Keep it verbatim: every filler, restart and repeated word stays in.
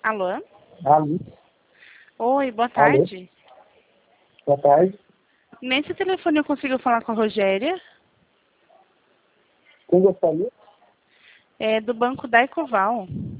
Alô? Alô? Oi, boa tarde. Boa tarde. Nesse telefone eu consigo falar com a Rogéria? Quem gostaria? É do Banco da Ecoval.